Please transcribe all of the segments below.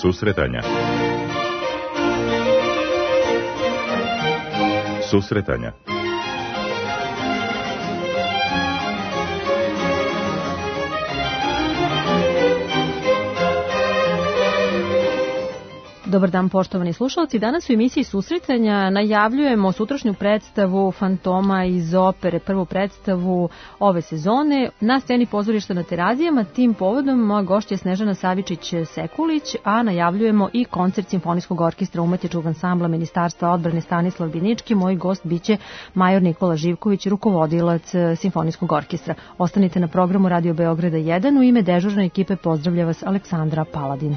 Susretanja. Susretanja. Dobar dan, poštovani slušalci. Danas u emisiji Susretanja najavljujemo sutrašnju predstavu Fantoma iz opere, prvu predstavu ove sezone na sceni pozorišta na Terazijama. Tim povodom moja gošća je Snežana Savičić-Sekulić, a najavljujemo i koncert Simfonijskog orkestra umetničkog ansambla Ministarstva odbrane Stanislav Binički. Moj gost biće major Nikola Živković, rukovodilac Simfonijskog orkestra. Ostanite na programu Radio Beograda 1. U ime dežurne ekipe pozdravlja vas Aleksandra Paladin.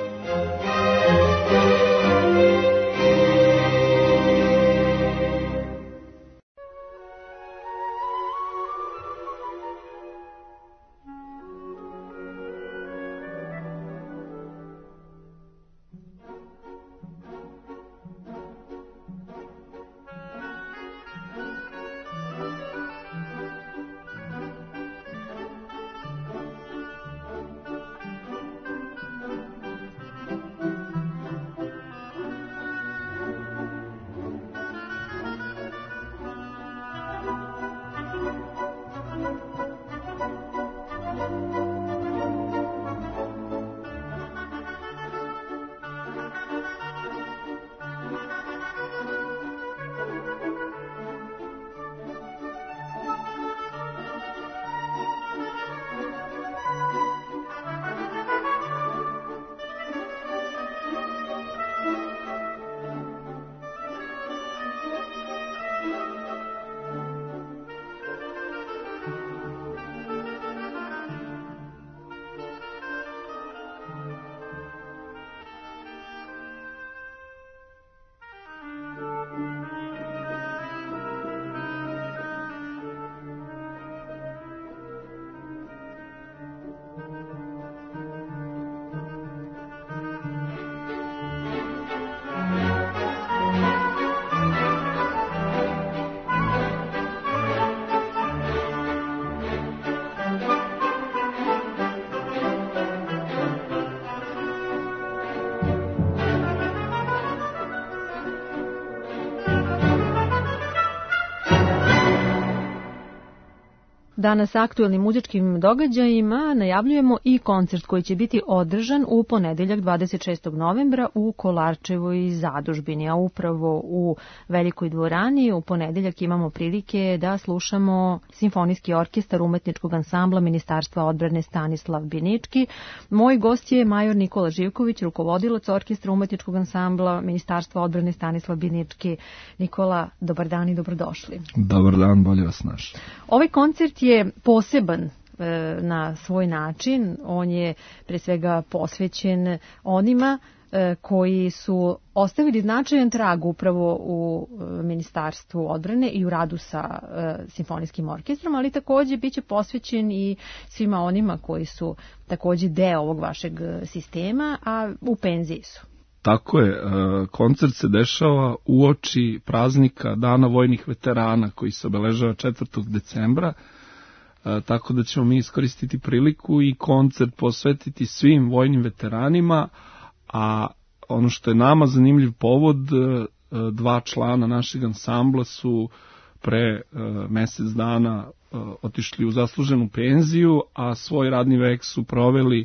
Danas aktuelnim muzičkim događajima najavljujemo i koncert koji će biti održan u ponedeljak 26. novembra u Kolarčevoj zadužbini, a upravo u Velikoj dvorani u ponedeljak imamo prilike da slušamo Simfonijski orkestar umetničkog ansambla Ministarstva odbrane Stanislav Binički. Moj gost je major Nikola Živković, rukovodilac orkestra umetničkog ansambla Ministarstva odbrane Stanislav Binički. Nikola, dobar dan i dobrodošli. Dobar dan, bolje vas našli. Ovaj koncert je poseban na svoj način. On je pre svega posvećen onima koji su ostavili značajan trag upravo u Ministarstvu odbrane i u radu sa simfonijskim orkestrom, ali takođe biće posvećen i svima onima koji su takođe deo ovog vašeg sistema, a u penziji su. Tako je, koncert se dešava uoči praznika Dana vojnih veterana koji se obeležava 4. decembra, tako da ćemo mi iskoristiti priliku i koncert posvetiti svim vojnim veteranima, a ono što je nama zanimljiv povod, 2 člana našeg ansambla su pre mesec dana otišli u zasluženu penziju, a svoj radni vek su proveli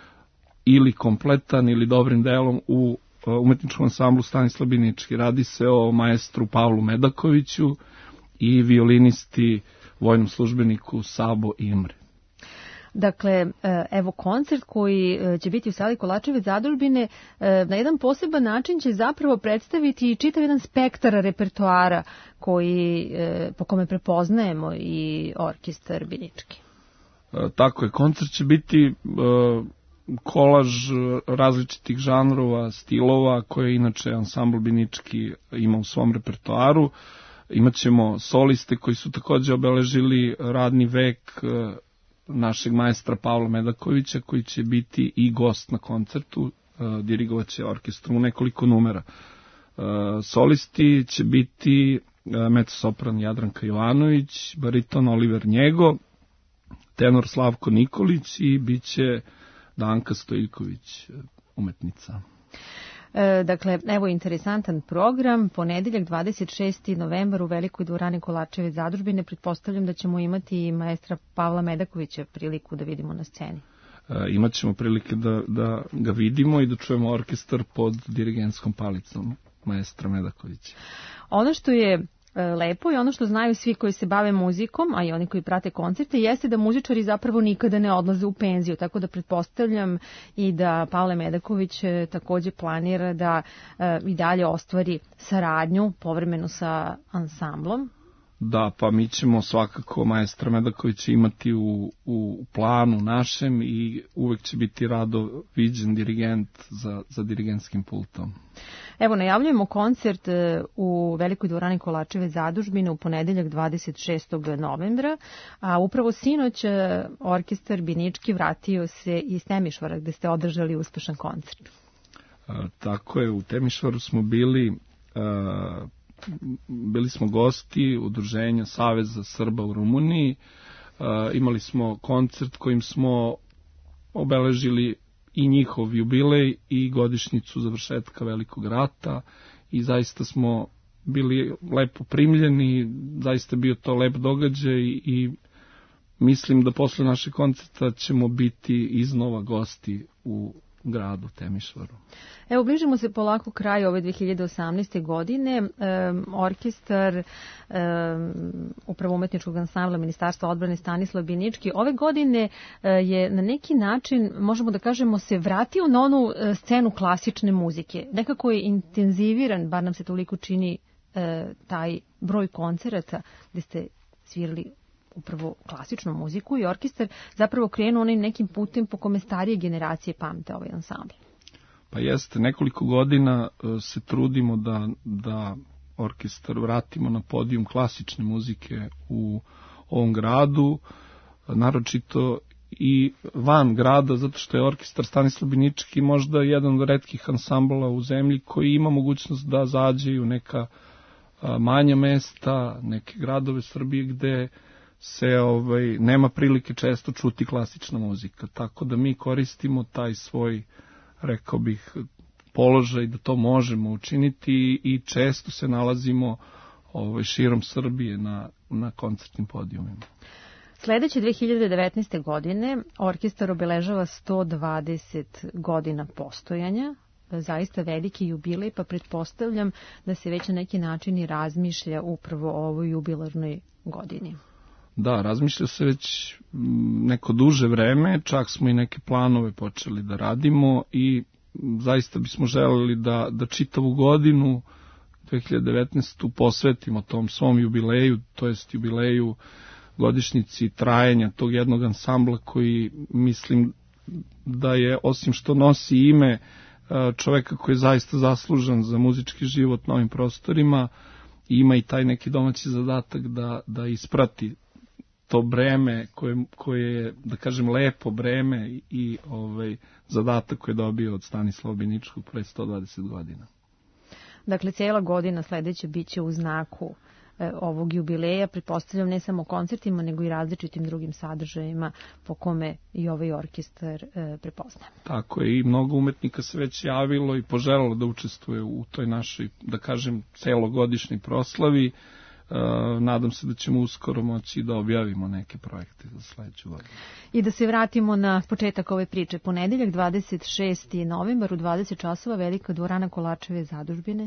ili kompletan ili dobrim delom u umetničkom ansamblu Stanislav Binički. Radi se o maestru Pavlu Medakoviću i violinisti vojnom službeniku Sabo Imre. Dakle, evo koncert koji će biti u sali Kolarčeve zadužbine na jedan poseban način će zapravo predstaviti čitav jedan spektar repertoara koji, po kome prepoznajemo i orkestar Binički. Tako je, koncert će biti kolaž različitih žanrova, stilova koje inače ansambl Binički ima u svom repertoaru. Imaćemo soliste koji su takođe obeležili radni vek našeg maestra Pavla Medakovića, koji će biti i gost na koncertu, dirigovaće orkestru u nekoliko numera. Solisti će biti mezzosopran Jadranka Jovanović, bariton Oliver Njego, tenor Slavko Nikolić i bit će Danka Stojiković. umetnica. Dakle, evo interesantan program, ponedeljak 26. novembar u Velikoj dvorani Kolačeve zadužbine. Pretpostavljam da ćemo imati i maestra Pavla Medakovića priliku da vidimo na sceni. Imat ćemo prilike da ga vidimo i da čujemo orkestar pod dirigentskom palicom maestra Medakovića. Ono što je lepo i ono što znaju svi koji se bave muzikom, a i oni koji prate koncerte, jeste da muzičari zapravo nikada ne odlaze u penziju, tako da pretpostavljam i da Pavle Medaković takođe planira da i dalje ostvari saradnju povremeno sa ansamblom. Da, pa mi ćemo svakako maestra Medakovića imati u planu našem i uvek će biti rado viđen dirigent za dirigentskim pultom. Evo, najavljujemo koncert u Velikoj dvorani Kolačeve zadužbine u ponedeljak 26. novembra, a upravo sinoć orkestar Binički vratio se iz Temišvara gde ste održali uspešan koncert. Tako je, u Temišvaru smo bili smo gosti Udruženja Saveza Srba u Rumuniji, imali smo koncert kojim smo obeležili i njihov jubilej i godišnjicu završetka Velikog rata i zaista smo bili lepo primljeni, zaista bio to lep događaj i mislim da posle našeg koncerta ćemo biti iznova gosti u gradu Temišvaru. Evo, bližimo se polako kraju ove 2018. godine. Orkestar upravo umetničkog ansambla Ministarstva odbrane Stanislav Binički ove godine je na neki način, možemo da kažemo, se vratio na onu scenu klasične muzike. Nekako je intenziviran, bar nam se toliko čini, taj broj koncerata gde ste svirali upravo klasičnu muziku i orkestar zapravo krenuo onim nekim putem po kome starije generacije pamte ovaj ansambl. Pa jeste, nekoliko godina se trudimo da orkestar vratimo na podijum klasične muzike u ovom gradu, naročito i van grada, zato što je orkestar Stanislav Binički možda jedan od retkih ansambla u zemlji koji ima mogućnost da zađe u neka manja mesta, neke gradove Srbije gde se nema prilike često čuti klasična muzika. Tako da mi koristimo taj svoj, rekao bih, položaj da to možemo učiniti i često se nalazimo širom Srbije na koncertnim podijumima. Sledeće 2019. godine orkestar obeležava 120 godina postojanja, zaista veliki jubilej, pa pretpostavljam da se već na neki način i razmišlja upravo o ovoj jubilarnoj godini. Da, razmišlja se već neko duže vreme, čak smo i neke planove počeli da radimo i zaista bismo želeli da čitavu godinu 2019. posvetimo tom svom jubileju, to jest jubileju godišnjici trajanja tog jednog ansambla koji mislim da je, osim što nosi ime čoveka koji je zaista zaslužan za muzički život na ovim prostorima, ima i taj neki domaći zadatak da isprati to breme koje je, da kažem, lepo breme i zadatak koji je dobio od Stanislava Biničkog pre 120 godina. Dakle, cijela godina sledeća biće u znaku ovog jubileja, pretpostavljam ne samo koncertima, nego i različitim drugim sadržajima po kome i ovaj orkestar prepozna. Tako je, i mnogo umetnika se već javilo i poželalo da učestvuje u toj našoj, da kažem, celogodišnjoj proslavi. Nadam se da ćemo uskoro moći da objavimo neke projekte za sledeću godinu. I da se vratimo na početak ove priče. Ponedeljak 26. novembar u 20 časova Velika dvorana Kolačeve zadužbine.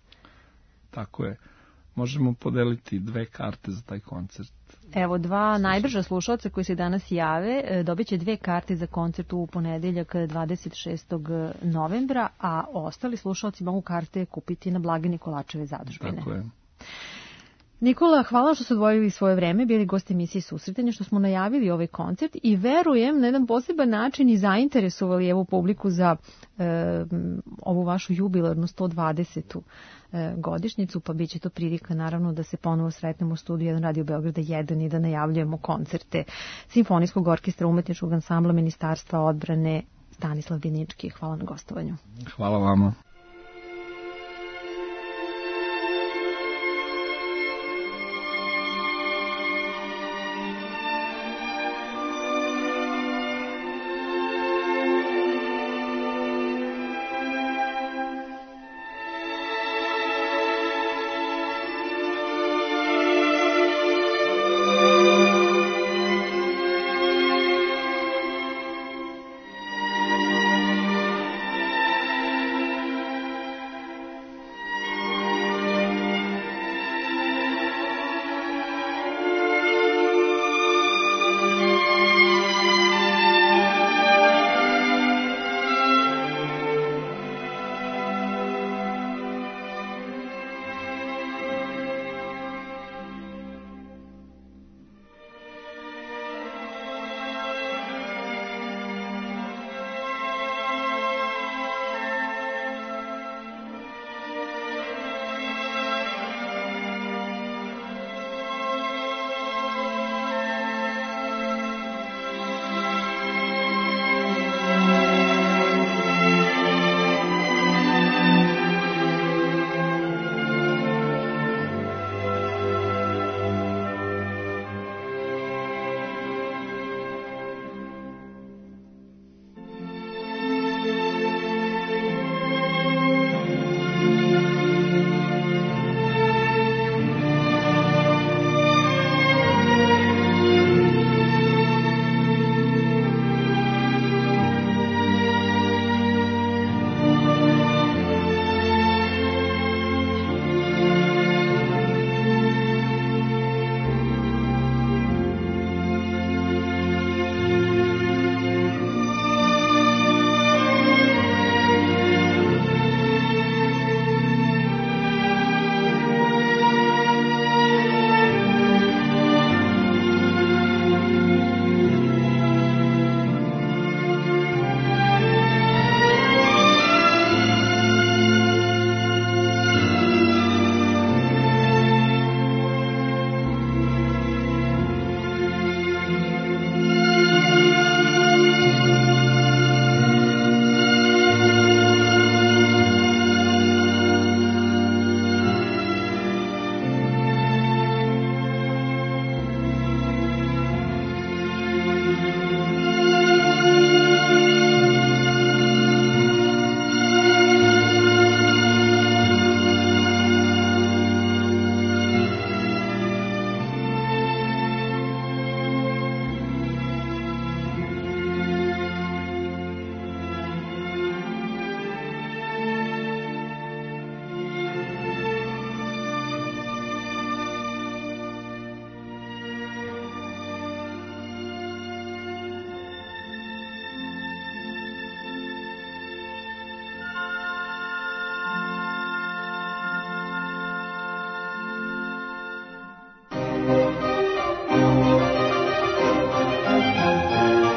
Tako je. Možemo podeliti 2 karte za taj koncert. Evo, 2 najbrža slušalca koji se danas jave dobit će 2 karte za koncert u ponedeljak 26. novembra, a ostali slušalci mogu karte kupiti na blagajni Kolačeve zadužbine. Tako je. Nikola, hvala što ste odvojili svoje vreme, bili gosti emisije Susretanje, što smo najavili ovaj koncert i verujem na jedan poseban način i zainteresovali evo publiku za ovu vašu jubilarnu 120. Godišnjicu, pa bit će to prilika naravno da se ponovo sretnemo u studiju 1 Radio Beograda 1 i da najavljujemo koncerte Simfonijskog orkestra umetničkog ansambla Ministarstva odbrane Stanislav Binički. Hvala na gostovanju. Hvala vama.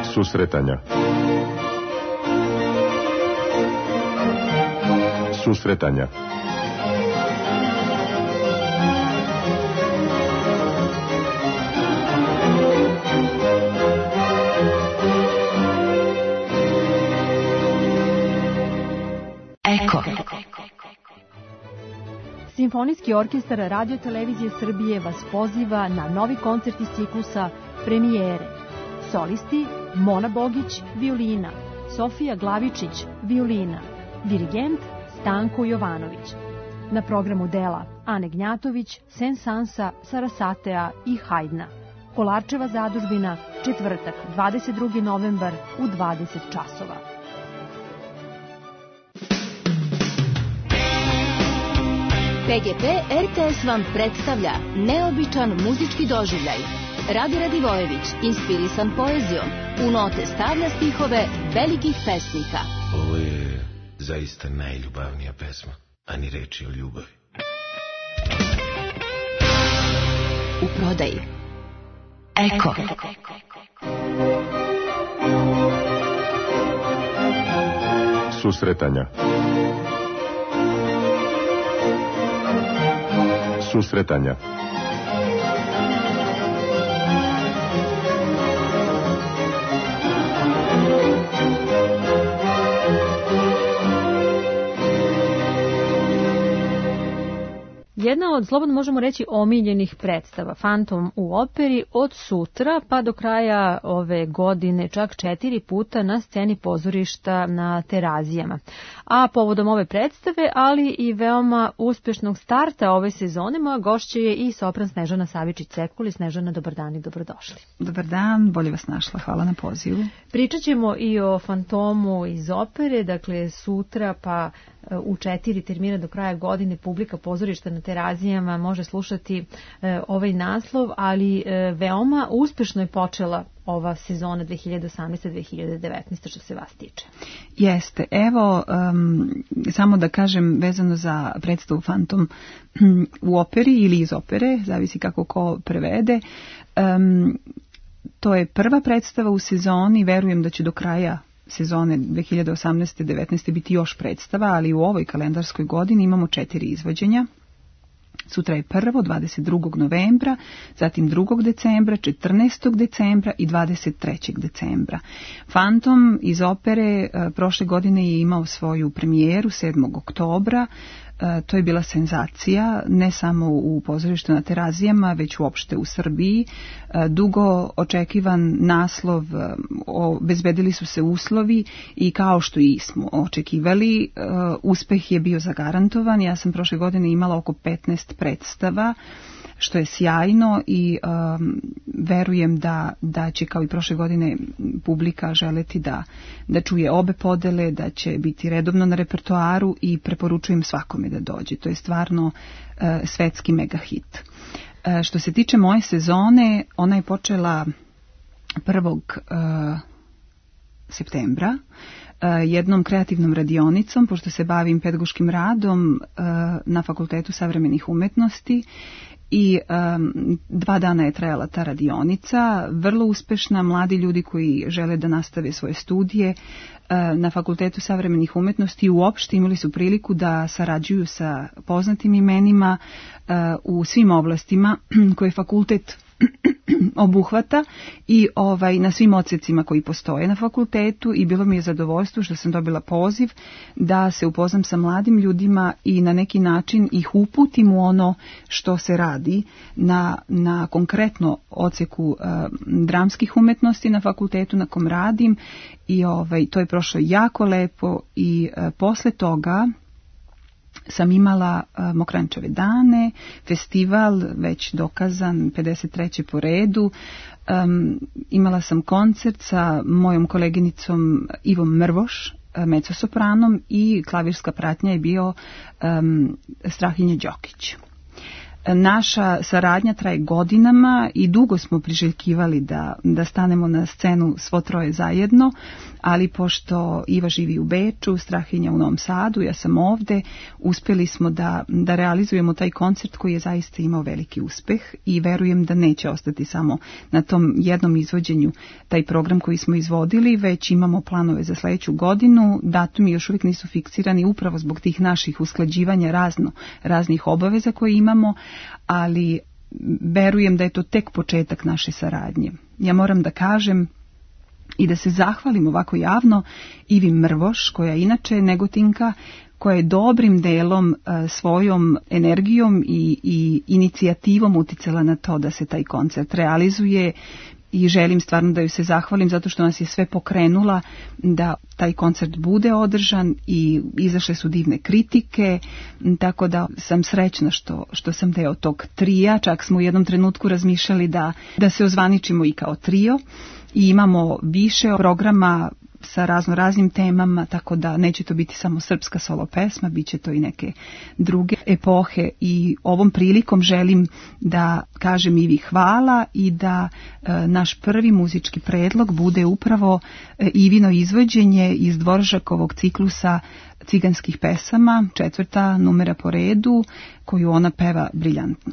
Susretanja. Susretanja. Eko. Simfonijski orkestar Radio Televizije Srbije vas poziva na novi koncert iz ciklusa Premijere. Solisti Mona Bogić, violina, Sofija Glavičić, violina, dirigent Stanko Jovanović. Na programu dela Ane Gnjatović, Sensansa, Sarasatea i Hajdna. Kolarčeva zadužbina, četvrtak, 22. novembar u 20 časova. PGP RTS vam predstavlja neobičan muzički doživljaj. Rade Radivojević, inspirisan poezijom, u note stavlja stihove velikih pesnika. Ovo je zaista najljubavnija pesma, a ni reči o ljubavi. U prodaji Eko. Susretanja. Susretanja. Jedna od, slobodno možemo reći, omiljenih predstava, Fantom u operi, od sutra pa do kraja ove godine čak 4 puta na sceni pozorišta na Terazijama. A povodom ove predstave, ali i veoma uspešnog starta ove sezone, moja gošća je i sopran Snežana Savičić-Cekuli. Snežana, dobar dan i dobrodošli. Dobar dan, bolje vas našla, hvala na pozivu. Pričat ćemo i o Fantomu iz opere, dakle sutra pa u 4 termina do kraja godine publika pozorišta na Terazijama može slušati ovaj naslov, ali veoma uspešno je počela ova sezona 2018-2019 što se vas tiče. Jeste, evo samo da kažem vezano za predstavu Fantom u operi ili iz opere, zavisi kako ko prevede. To je prva predstava u sezoni, verujem da će do kraja sezone 2018-19 biti još predstava, ali u ovoj kalendarskoj godini imamo 4 izvođenja. Sutra je prvo, 22. novembra, zatim 2. decembra, 14. decembra i 23. decembra. Fantom iz opere prošle godine je imao svoju premijeru 7. oktobra. To je bila senzacija, ne samo u pozorištu na Terazijama, već uopšte u Srbiji. Dugo očekivan naslov, obezbedili su se uslovi i kao što i smo očekivali, uspeh je bio zagarantovan. Ja sam prošle godine imala oko 15 predstava, što je sjajno i verujem da će kao i prošle godine publika želeti da čuje obe podele, da će biti redovno na repertoaru i preporučujem svakome da dođe. To je stvarno svetski mega hit. Što se tiče moje sezone, ona je počela 1. septembra jednom kreativnom radionicom, pošto se bavim pedagoškim radom na Fakultetu savremenih umetnosti. I 2 dana je trajala ta radionica, vrlo uspešna, mladi ljudi koji žele da nastave svoje studije na Fakultetu savremenih umetnosti i uopšte imali su priliku da sarađuju sa poznatim imenima u svim oblastima koje fakultet obuhvata i na svim odsecima koji postoje na fakultetu i bilo mi je zadovoljstvo što sam dobila poziv da se upoznam sa mladim ljudima i na neki način ih uputim u ono što se radi na konkretno odseku dramskih umetnosti na fakultetu na kom radim i to je prošlo jako lepo i posle toga sam imala Mokranjčeve dane, festival već dokazan, 53. po redu. Imala sam koncert sa mojom koleginicom Ivom Mrvoš, mezzosopranom i klavirska pratnja je bio Strahinja Đokić. Naša saradnja traje godinama i dugo smo priželjkivali da stanemo na scenu svo troje zajedno, ali pošto Iva živi u Beču, Strahinja u Novom Sadu, ja sam ovde, uspjeli smo da realizujemo taj koncert koji je zaista imao veliki uspeh i verujem da neće ostati samo na tom jednom izvođenju taj program koji smo izvodili, već imamo planove za sledeću godinu. Datumi još uvijek nisu fiksirani upravo zbog tih naših usklađivanja raznih obaveza koje imamo, ali verujem da je to tek početak naše saradnje. Ja moram da kažem i da se zahvalim ovako javno Ivi Mrvoš, koja je inače Negotinka, koja je dobrim delom svojom energijom i inicijativom uticala na to da se taj koncert realizuje. I želim stvarno da joj se zahvalim zato što nas je sve pokrenula da taj koncert bude održan i izašle su divne kritike, tako da sam srećna što sam deo tog trija. Čak smo u jednom trenutku razmišljali da se ozvaničimo i kao trio i imamo više programa sa raznim temama, tako da neće to biti samo srpska solo pesma, bit će to i neke druge epohe i ovom prilikom želim da kažem Ivi hvala i da naš prvi muzički predlog bude upravo Ivino izvođenje iz Dvoržakovog ciklusa ciganskih pesama, 4. numera po redu, koju ona peva briljantno.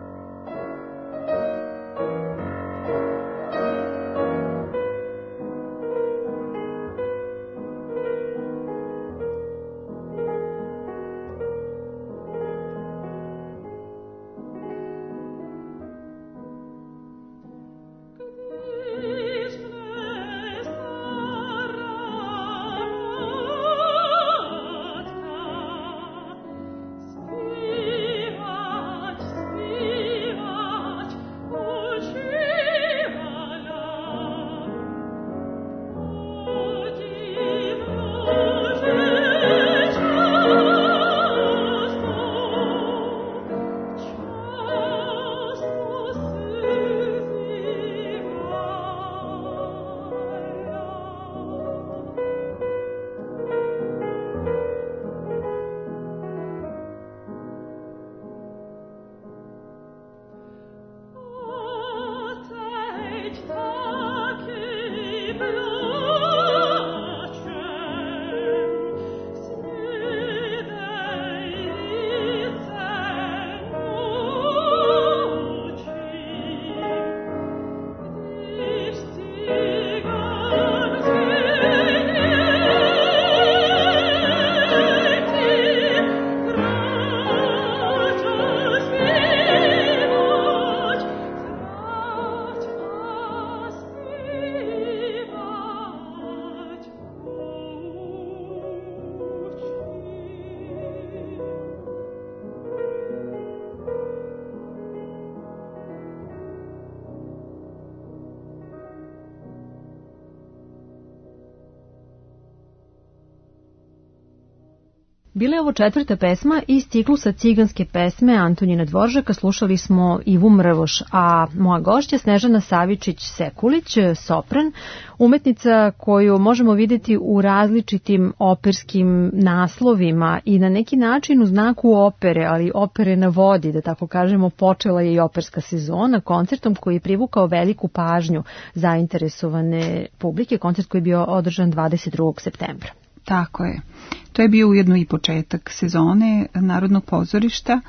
Bila je ovo 4. pesma iz ciklusa ciganske pesme Antonina Dvoržaka. Slušali smo Ivu Mrvoš, a moja gošća Snežana Savičić-Sekulić, sopran, umetnica koju možemo vidjeti u različitim operskim naslovima i na neki način u znaku opere, ali opere na vodi, da tako kažemo, počela je i operska sezona koncertom koji je privukao veliku pažnju zainteresovane publike, koncert koji je bio održan 22. septembra. Tako je. To je bio ujedno i početak sezone Narodnog pozorišta.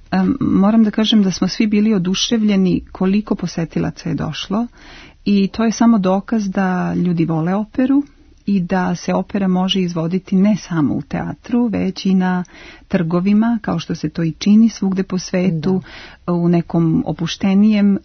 Moram da kažem da smo svi bili oduševljeni koliko posetilaca je došlo i to je samo dokaz da ljudi vole operu i da se opera može izvoditi ne samo u teatru, već i na trgovima, kao što se to i čini svugde po svetu, u nekom opuštenijem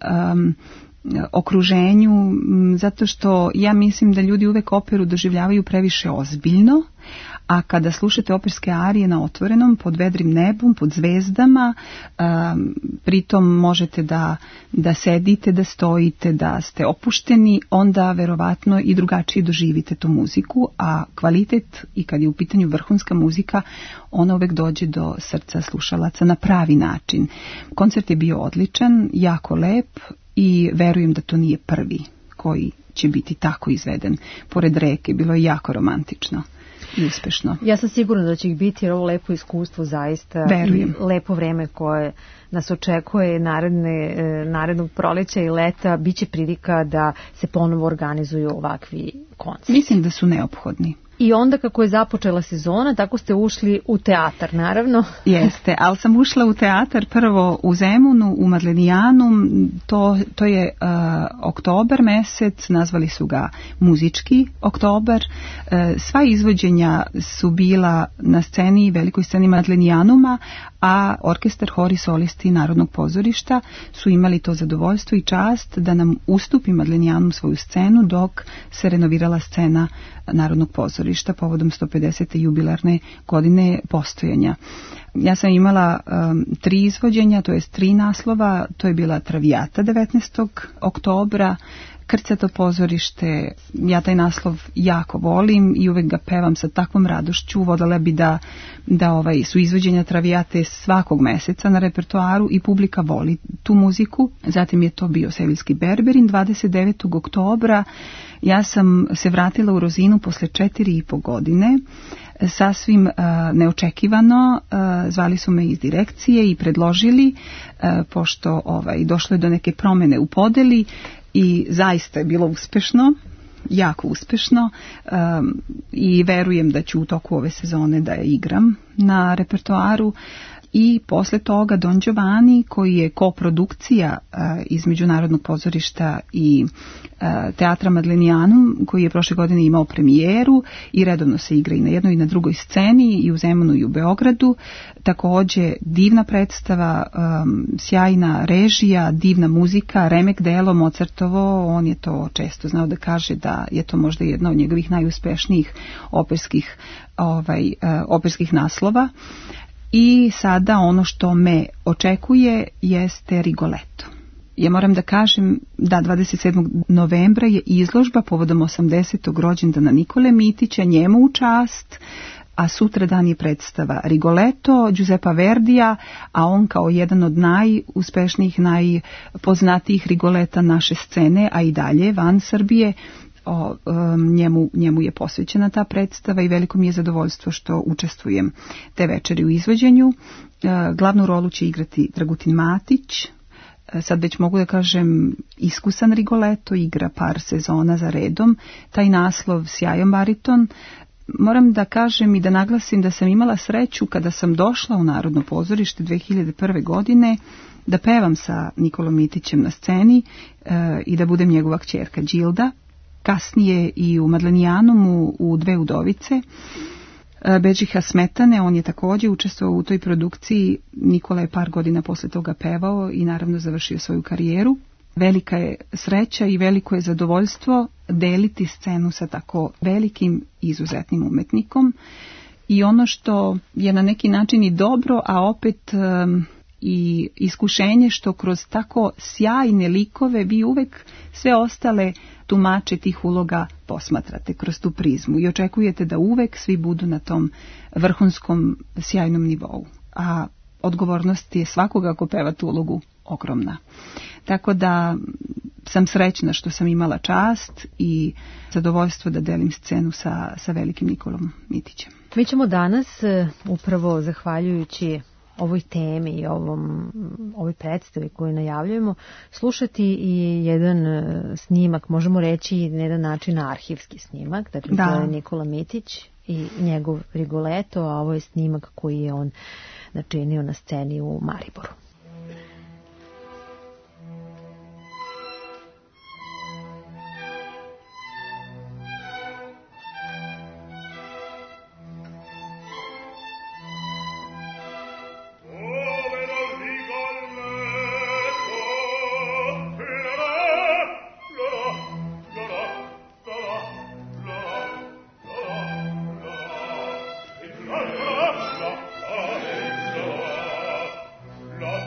okruženju, zato što ja mislim da ljudi uvek operu doživljavaju previše ozbiljno, a kada slušate operske arije na otvorenom, pod vedrim nebom, pod zvezdama, pritom možete da sedite, da stojite, da ste opušteni, onda verovatno i drugačije doživite tu muziku, a kvalitet i kad je u pitanju vrhunska muzika, ona uvek dođe do srca slušalaca na pravi način. Koncert je bio odličan, jako lep i verujem da to nije prvi koji će biti tako izveden. Pored reke, bilo je jako romantično. i uspešno. Ja sam sigurna da će ih biti, jer ovo lepo iskustvo zaista. Verujem. I lepo vreme koje nas očekuje narednog proleća i leta, bit će prilika da se ponovo organizuju ovakvi koncerti. Mislim da su neophodni. I onda kako je započela sezona, tako ste ušli u teatar, naravno. Jeste, ali sam ušla u teatar prvo u Zemunu, u Madlenijanum, to je oktobar mesec, nazvali su ga muzički oktobar. Sva izvođenja su bila na sceni, velikoj sceni Madlenijanuma, a orkestar, hor i solisti Narodnog pozorišta su imali to zadovoljstvo i čast da nam ustupi Madlenijanum svoju scenu dok se renovirala scena Narodnog pozorišta povodom 150. jubilarne godine postojanja. Ja sam imala 3 izvođenja, to jest 3 naslova, to je bila Traviata 19. oktobra, Krcato pozorište, ja taj naslov jako volim i uvek ga pevam sa takvom radošću, voljela bi da su izvođenja Travijate svakog meseca na repertoaru i publika voli tu muziku. Zatim je to bio Seviljski Berberin 29. oktobra. Ja sam se vratila u Rozinu posle 4,5 godine, sasvim neočekivano. Zvali su me iz direkcije i predložili, pošto došlo je do neke promene u podeli, i zaista je bilo uspešno, jako uspešno, i verujem da ću u toku ove sezone da je igram na repertoaru. I posle toga Don Giovanni, koji je koprodukcija između Narodnog pozorišta i Teatra Madlenijanum, koji je prošle godine imao premijeru i redovno se igra i na jednoj i na drugoj sceni, i u Zemunu i u Beogradu. Takođe divna predstava, sjajna režija, divna muzika, remek delo Mozartovo. On je to često znao da kaže da je to možda jedna od njegovih najuspešnijih operskih naslova. I sada ono što me očekuje jeste Rigoletto. Ja moram da kažem da 27. novembra je izložba povodom 80. rođendana Nikole Mitića, njemu u čast, a sutra dan je predstava Rigoletto Giuseppa Verdija, a on kao jedan od najuspešnijih, najpoznatijih Rigoleta naše scene, a i dalje van Srbije, njemu je posvećena ta predstava i veliko mi je zadovoljstvo što učestvujem te večeri u izvođenju. Glavnu rolu će igrati Dragutin Matić, sad već mogu da kažem iskusan Rigoletto, igra par sezona za redom, taj naslov sjajan bariton. Moram da kažem i da naglasim da sam imala sreću kada sam došla u Narodno pozorište 2001. godine da pevam sa Nikolom Mitićem na sceni i da budem njegova kćerka Đilda. Kasnije i u Madlenijanumu u Dve udovice Bedžiha Smetane, on je također učestvovao u toj produkciji. Nikola je par godina posle toga pevao i naravno završio svoju karijeru. Velika je sreća i veliko je zadovoljstvo deliti scenu sa tako velikim i izuzetnim umetnikom. I ono što je na neki način i dobro, a opet i iskušenje, što kroz tako sjajne likove vi uvek sve ostale tumače tih uloga posmatrate kroz tu prizmu i očekujete da uvek svi budu na tom vrhunskom sjajnom nivou. A odgovornost je svakoga ko peva tu ulogu ogromna. Tako da sam srećna što sam imala čast i zadovoljstvo da delim scenu sa velikim Nikolom Mitićem. Mi ćemo danas, upravo zahvaljujući ovoj temi i ovoj predstavi koju najavljujemo, slušati i jedan snimak, možemo reći na jedan način arhivski snimak, dakle to je Nikola Mitić i njegov Rigoletto, a ovo je snimak koji je on načinio na sceni u Mariboru. La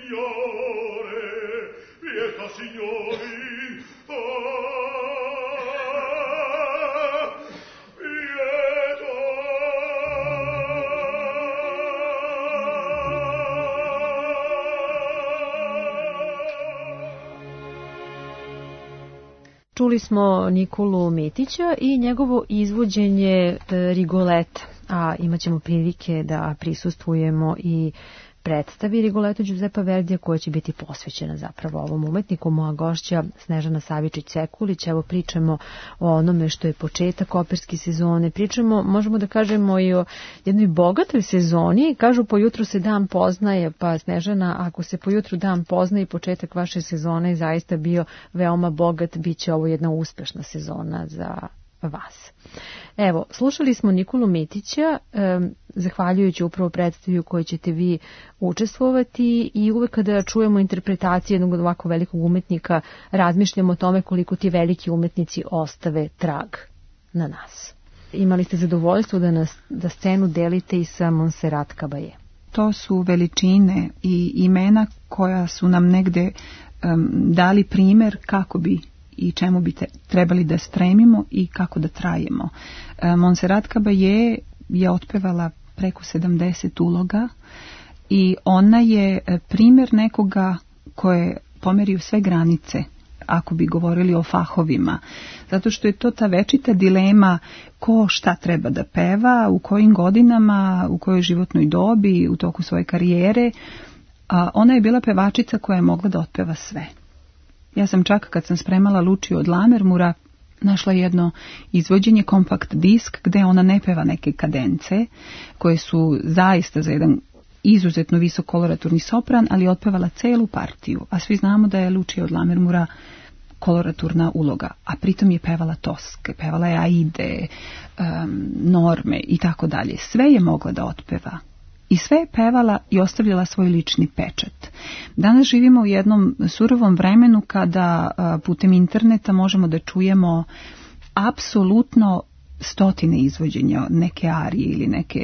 Čuli smo Nikolu Metića i njegovo izvođenje Rigoleta, a imat ćemo prilike da prisustvujemo i predstavi Rigoletu Giuseppa Verdija koja će biti posvećena zapravo ovom umetniku. Moja gošća Snežana Savičić-Sekulić, evo pričamo o onome što je početak operske sezone, pričamo, možemo da kažemo i o jednoj bogatoj sezoni, kažu po jutru se dan poznaje, pa Snežana, ako se po jutru dan poznaje i početak vaše sezone je zaista bio veoma bogat, bit će ovo jedna uspešna sezona za vas. Evo, slušali smo Nikolu Metića, zahvaljujući upravo predstavi u kojoj ćete vi učestvovati i uvek kada čujemo interpretacije jednog od ovako velikog umetnika, razmišljamo o tome koliko ti veliki umetnici ostave trag na nas. Imali ste zadovoljstvo da scenu delite i sa Montserrat Caballé. To su veličine i imena koja su nam negde dali primer kako bi i čemu bi trebali da stremimo i kako da trajemo. Montserrat Caballé je otpevala preko 70 uloga i ona je primjer nekoga koje pomerio sve granice, ako bi govorili o fahovima. Zato što je to ta večita dilema ko šta treba da peva, u kojim godinama, u kojoj životnoj dobi, u toku svoje karijere. Ona je bila pevačica koja je mogla da otpeva sve. Ja sam čak kad sam spremala Lučiju od Lammermoora našla jedno izvođenje, kompakt disk, gde ona ne peva neke kadence koje su zaista za jedan izuzetno visok koloraturni sopran, ali je otpevala celu partiju. A svi znamo da je Lučija od Lammermoora koloraturna uloga, a pritom je pevala Toske, pevala je Aide, Norme i tako dalje. Sve je mogla da otpeva. I sve je pevala i ostavljala svoj lični pečat. Danas živimo u jednom surovom vremenu kada putem interneta možemo da čujemo apsolutno stotine izvođenja neke arije ili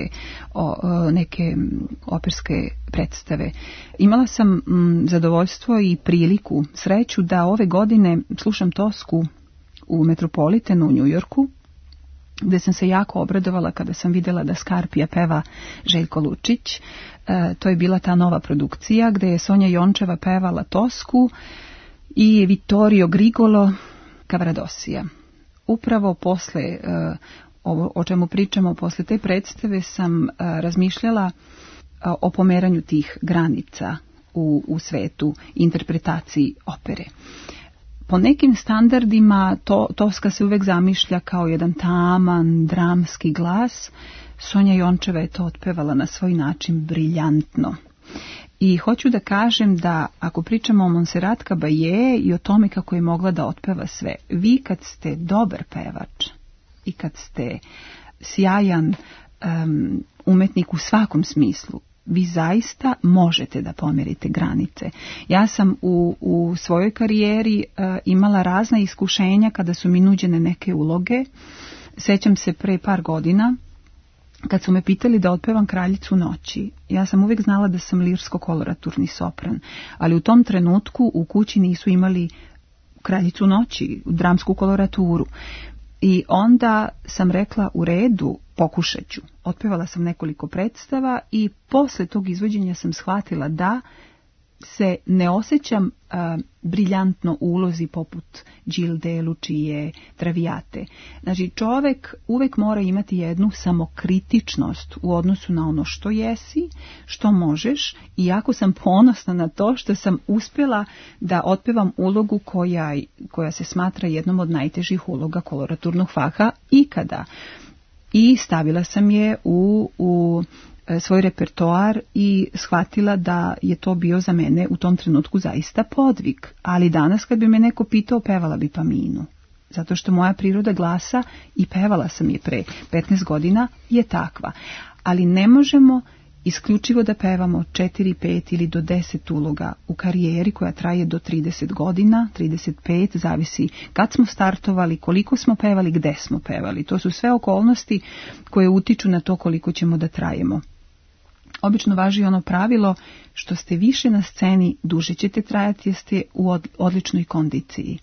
neke operske predstave. Imala sam zadovoljstvo i priliku, sreću da ove godine slušam Tosku u Metropolitanu u Njujorku, gde sam se jako obradovala kada sam vidjela da Skarpija peva Željko Lučić. To je bila ta nova produkcija gde je Sonja Jončeva pevala Tosku i Vittorio Grigolo Cavaradosija. Upravo posle ovo o čemu pričamo, posle te predstave sam razmišljala o pomeranju tih granica u svetu interpretaciji opere. Po nekim standardima Toska se uvek zamišlja kao jedan taman, dramski glas. Sonja Jončeva je to otpevala na svoj način briljantno. I hoću da kažem da ako pričamo o Montserrat Caballé i o tome kako je mogla da otpeva sve, vi kad ste dobar pevač i kad ste sjajan umetnik u svakom smislu, vi zaista možete da pomerite granice. Ja sam u svojoj karijeri imala razna iskušenja kada su mi nuđene neke uloge. Sećam se pre par godina kad su me pitali da otpevam Kraljicu noći. Ja sam uvijek znala da sam lirsko-koloraturni sopran, ali u tom trenutku u kući nisu imali Kraljicu noći, dramsku koloraturu. I onda sam rekla u redu, pokušat ću. Otpevala sam nekoliko predstava i posle tog izvođenja sam shvatila da se ne osjećam briljantno u ulozi poput Gilde, Lučije, Traviate. Znači čovek uvek mora imati jednu samokritičnost u odnosu na ono što jesi, što možeš, i jako sam ponosna na to što sam uspjela da otpevam ulogu koja se smatra jednom od najtežih uloga koloraturnog faha ikada. I stavila sam je u svoj repertoar i shvatila da je to bio za mene u tom trenutku zaista podvig. Ali danas kad bi me neko pitao, pevala bi Paminu. Zato što moja priroda glasa, i pevala sam je pre 15 godina, je takva. Ali ne možemo isključivo da pevamo 4, 5 ili do 10 uloga u karijeri koja traje do 30 godina, 35, zavisi kad smo startovali, koliko smo pevali, gde smo pevali. To su sve okolnosti koje utiču na to koliko ćemo da trajemo. obično važi ono pravilo što ste više na sceni, duže ćete trajati jer ste u odličnoj kondiciji.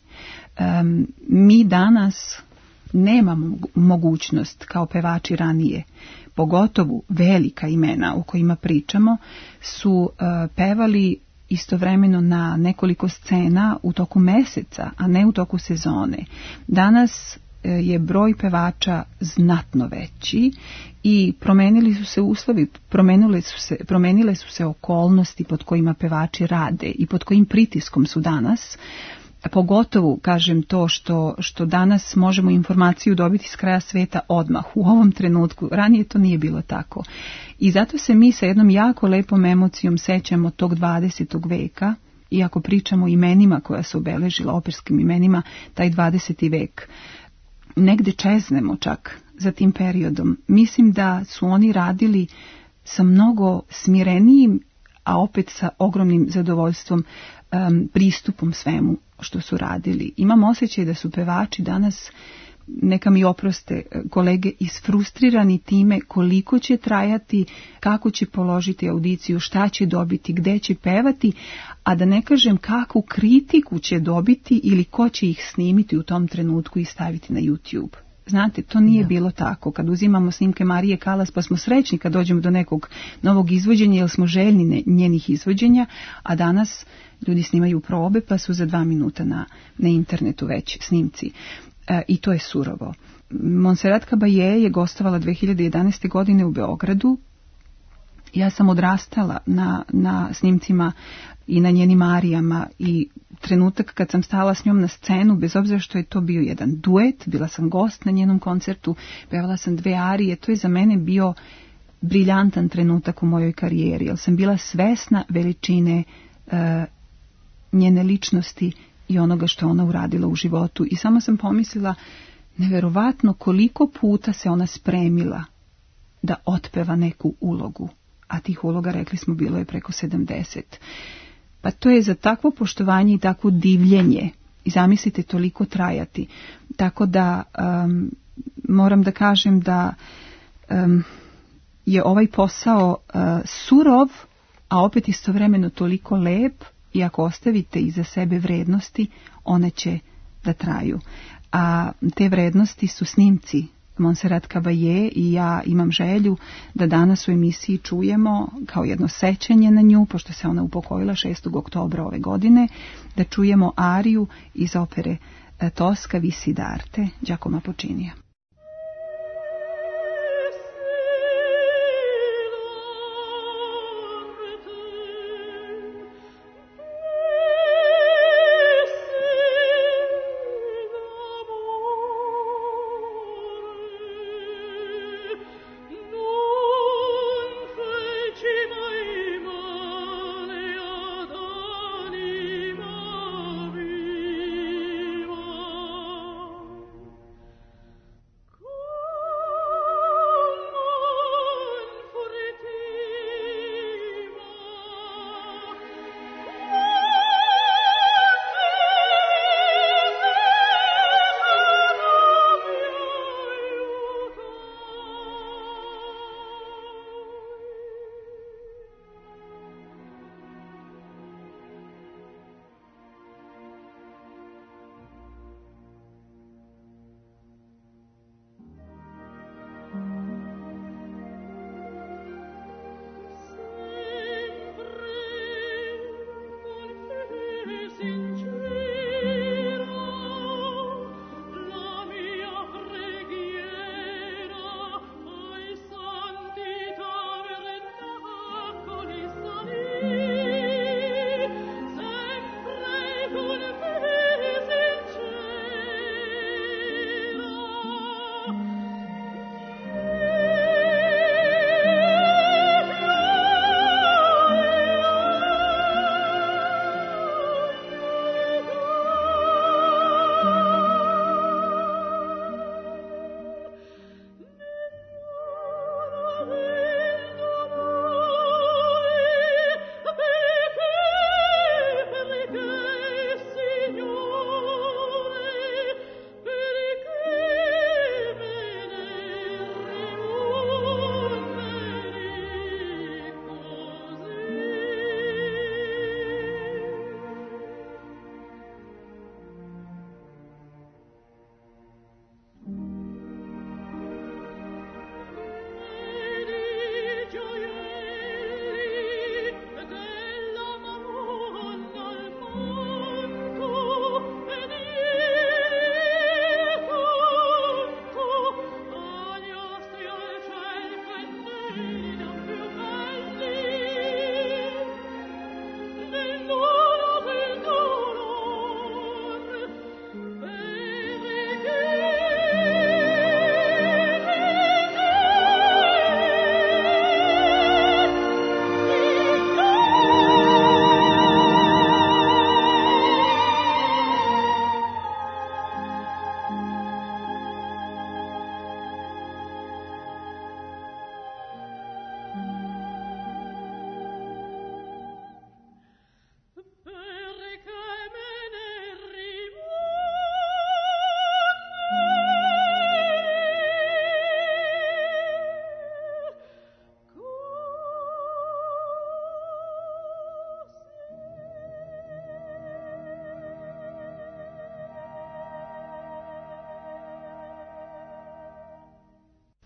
Mi danas nemamo mogućnost kao pevači ranije, pogotovo velika imena o kojima pričamo, su pevali istovremeno na nekoliko scena u toku meseca, a ne u toku sezone. Danas je broj pevača znatno veći i promenili su se uslovi, promenile su se okolnosti pod kojima pevači rade i pod kojim pritiskom su danas. Pogotovo, kažem, to što danas možemo informaciju dobiti s kraja sveta odmah, u ovom trenutku. Ranije to nije bilo tako. I zato se mi sa jednom jako lepom emocijom sećamo tog 20. veka, iako pričamo o imenima koja su obeležila, operskim imenima, taj 20. vek. Negde čeznemo čak za tim periodom. Mislim da su oni radili sa mnogo smirenijim, a opet sa ogromnim zadovoljstvom, pristupom svemu što su radili. Imam osjećaj da su pevači danas, neka mi oproste kolege, isfrustrirani time koliko će trajati, kako će položiti audiciju, šta će dobiti, gde će pevati, a da ne kažem kakvu kritiku će dobiti ili ko će ih snimiti u tom trenutku i staviti na YouTube. Znate, to nije bilo tako. Kad uzimamo snimke Marije Kalas, pa smo srećni kad dođemo do nekog novog izvođenja, jer smo željni njenih izvođenja, a danas ljudi snimaju probe, pa su za 2 minuta na internetu već snimci. I to je surovo. Montserrat Caballé je gostovala 2011. godine u Beogradu. Ja sam odrastala na snimcima i na njenim arijama i trenutak kad sam stala s njom na scenu, bez obzira što je to bio jedan duet, bila sam gost na njenom koncertu, pevala sam 2 arije, to je za mene bio briljantan trenutak u mojoj karijeri, jer sam bila svesna veličine njene ličnosti i onoga što ona uradila u životu. I samo sam pomislila, neverovatno koliko puta se ona spremila da otpeva neku ulogu. A tih uloga, rekli smo, bilo je preko 70. Pa to je za takvo poštovanje i takvo divljenje. I zamislite toliko trajati. Tako da moram da kažem da je ovaj posao surov, a opet istovremeno toliko lep, i ako ostavite iza sebe vrednosti, one će da traju. A te vrednosti su snimci Montserrat Caballé i ja imam želju da danas u emisiji čujemo kao jedno sećanje na nju, pošto se ona upokojila 6. oktobra ove godine, da čujemo ariju iz opere Tosca Visi d'arte Giacomo Puccinija.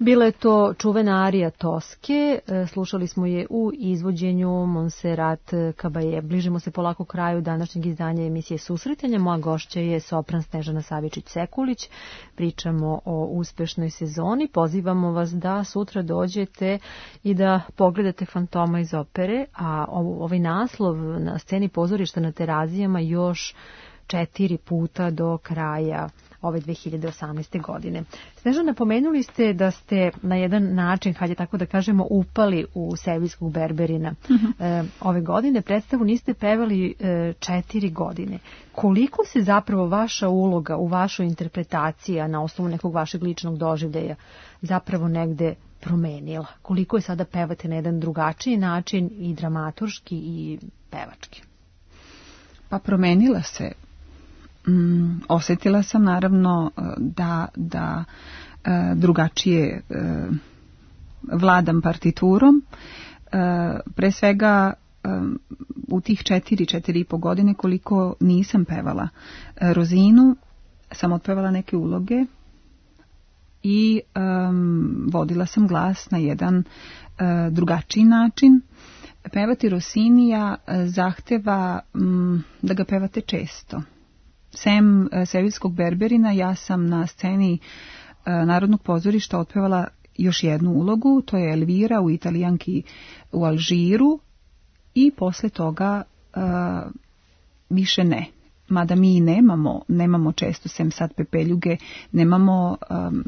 Bila je to čuvena arija Toske, slušali smo je u izvođenju Montserrat Caballé. Bližimo se polako kraju današnjeg izdanja emisije Susretanja. Moja gošća je sopran Snežana Savičić-Sekulić. Pričamo o uspešnoj sezoni. Pozivamo vas da sutra dođete i da pogledate Fantoma iz opere, a ovaj naslov na sceni pozorišta na Terazijama još 4 puta do kraja ove 2018. godine. Snežana, napomenuli ste da ste na jedan način, hajde tako da kažemo, upali u Seviljskog Berberina. Ove godine predstavu niste pevali 4 godine. Koliko se zapravo vaša uloga u vašoj interpretaciji, a na osnovu nekog vašeg ličnog doživljaja, zapravo negde promenila? Koliko je sada pevate na jedan drugačiji način i dramaturški i pevački? Pa promenila se. Osjetila sam naravno da drugačije vladam partiturom. Pre svega u tih 4,5 godine koliko nisam pevala Rozinu, sam otpevala neke uloge i vodila sam glas na jedan drugačiji način. Pevati Rossinija zahteva da ga pevate često. Sem Seviljskog Berberina, ja sam na sceni Narodnog pozorišta otpevala još jednu ulogu, to je Elvira u Italijanki u Alžiru, i posle toga više ne. Mada mi nemamo često, sem sad Pepeljuge, nemamo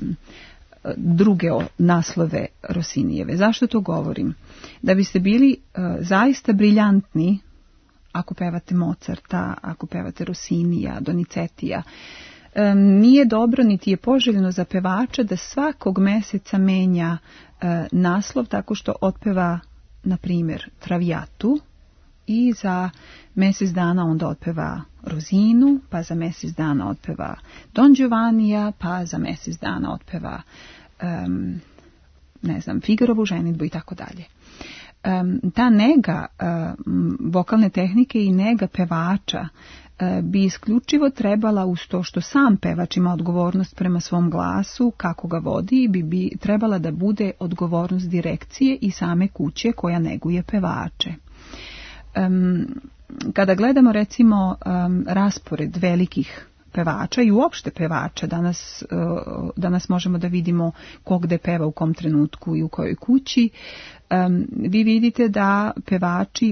druge naslove Rossinijeve. Zašto to govorim? Da biste bili zaista briljantni ako pevate Mozarta, ako pevate Rossinija, Donizetija. Nije dobro niti je poželjno za pevača da svakog meseca menja naslov tako što otpeva, na primjer, Traviatu i za mjesec dana onda otpeva Rozinu, pa za mjesec dana otpeva Don Giovannija, pa za mjesec dana otpeva Figarovu ženidbu i tako dalje. Ta nega vokalne tehnike i nega pevača bi isključivo trebala, uz to što sam pevač ima odgovornost prema svom glasu, kako ga vodi, bi trebala da bude odgovornost direkcije i same kuće koja neguje pevače. Kada gledamo recimo raspored velikih pevača i uopšte pevača, danas možemo da vidimo ko gde peva u kom trenutku i u kojoj kući, vi vidite da pevači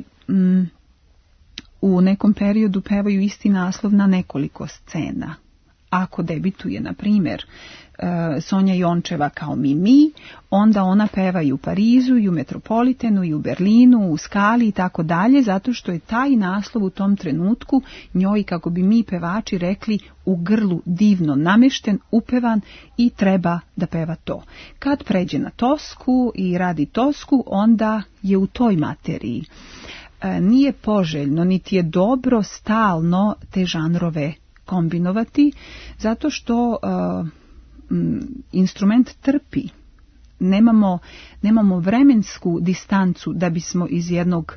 u nekom periodu pevaju isti naslov na nekoliko scena. Ako debituje, na primjer, Sonja Jončeva kao Mimi, onda ona peva i u Parizu, i u Metropolitenu, i u Berlinu, u Skali i tako dalje, zato što je taj naslov u tom trenutku njoj, kako bi mi pevači rekli, u grlu divno namešten, upevan i treba da peva to. Kad pređe na Tosku i radi Tosku, onda je u toj materiji. Nije poželjno, niti je dobro stalno te žanrove kombinovati, zato što instrument trpi. Nemamo vremensku distancu da bismo iz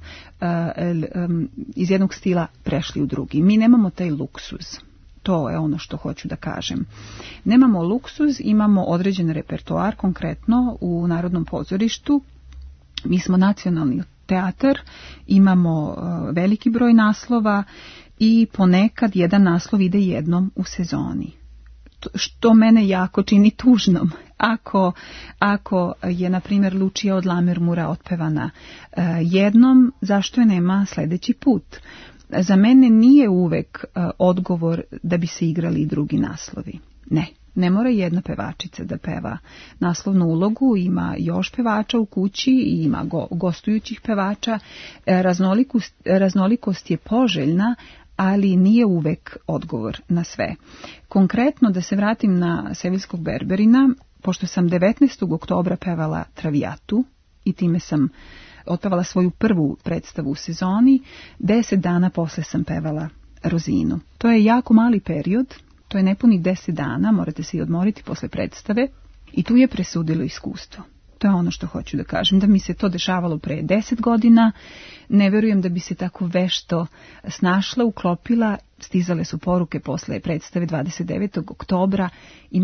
jednog stila prešli u drugi. Mi nemamo taj luksuz. To je ono što hoću da kažem. Nemamo luksuz, imamo određen repertoar, konkretno u Narodnom pozorištu. Mi smo nacionalni teatar, imamo veliki broj naslova i ponekad jedan naslov ide jednom u sezoni. Što mene jako čini tužnom. Ako je, na primjer, Lučija od Lammermoora otpevana jednom, zašto je nema sljedeći put? Za mene nije uvek odgovor da bi se igrali i drugi naslovi. Ne mora jedna pevačica da peva naslovnu ulogu, ima još pevača u kući i ima gostujućih pevača. Raznolikost je poželjna, ali nije uvek odgovor na sve. Konkretno, da se vratim na Seviljskog Berberina, pošto sam 19. oktobra pevala Traviatu i time sam otpevala svoju prvu predstavu u sezoni, 10 dana posle sam pevala Rozinu. To je jako mali period, to je nepunih 10 dana, morate se i odmoriti posle predstave i tu je presudilo iskustvo. To je ono što hoću da kažem. Da mi se to dešavalo pre 10 godina, ne verujem da bi se tako vešto snašla, uklopila. Stizale su poruke posle predstave 29. oktobra, imala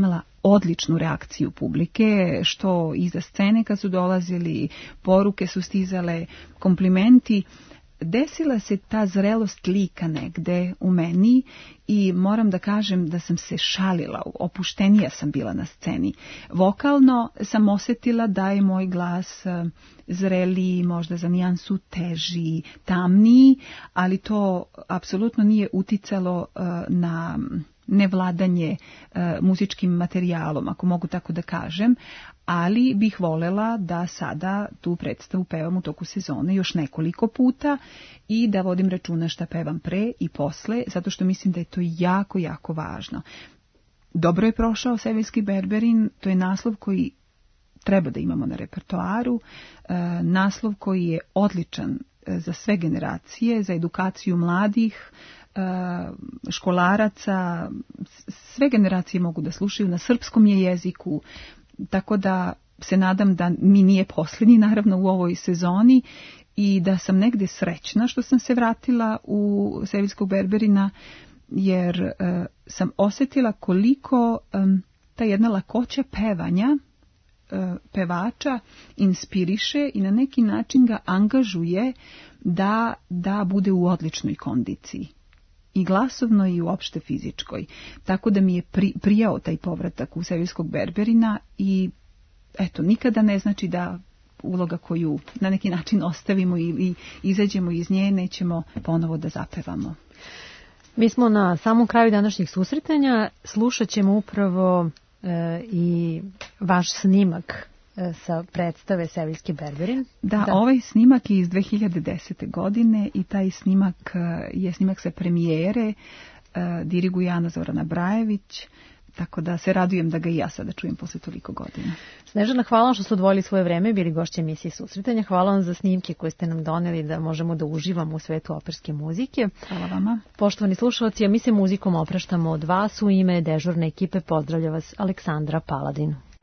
odličnu reakciju publike, što iza scene kad su dolazili, poruke su stizale, komplimenti. Desila se ta zrelost lika negde u meni i moram da kažem da sam se šalila, opuštenija sam bila na sceni. Vokalno sam osjetila da je moj glas zreliji, možda za nijansu teži, tamniji, ali to apsolutno nije uticalo na nevladanje muzičkim materijalom, ako mogu tako da kažem, ali bih volela da sada tu predstavu pevam u toku sezone još nekoliko puta i da vodim računa šta pevam pre i posle, zato što mislim da je to jako, jako važno. Dobro je prošao Seviljski berberin, to je naslov koji treba da imamo na repertoaru, naslov koji je odličan za sve generacije, za edukaciju mladih, školaraca, sve generacije mogu da slušaju, na srpskom je jeziku, tako da se nadam da mi nije posljednji naravno u ovoj sezoni i da sam negde srećna što sam se vratila u Seviljskog berberina, jer sam osjetila koliko ta jedna lakoća pevanja pevača inspiriše i na neki način ga angažuje da bude u odličnoj kondiciji. I glasovno i uopšte fizičkoj. Tako da mi je prijao taj povratak u Seviljskog berberina i eto, nikada ne znači da uloga koju na neki način ostavimo i izađemo iz nje, nećemo ponovo da zapevamo. Mi smo na samom kraju današnjih susretanja, slušat ćemo upravo i vaš snimak sa predstave Seviljski berberin. Da, ovaj snimak je iz 2010. godine i taj snimak je snimak sa premijere, diriguje Ana Zorana Brajević, tako da se radujem da ga i ja sada čujem posle toliko godina. Snežana, hvala vam što ste odvojili svoje vreme, bili gošće emisije Susretanja. Hvala vam za snimke koje ste nam doneli da možemo da uživamo u svetu operske muzike. Hvala vama. Poštovani slušalci, a mi se muzikom opraštamo od vas. U ime dežurne ekipe pozdravlja vas Aleksandra Paladin.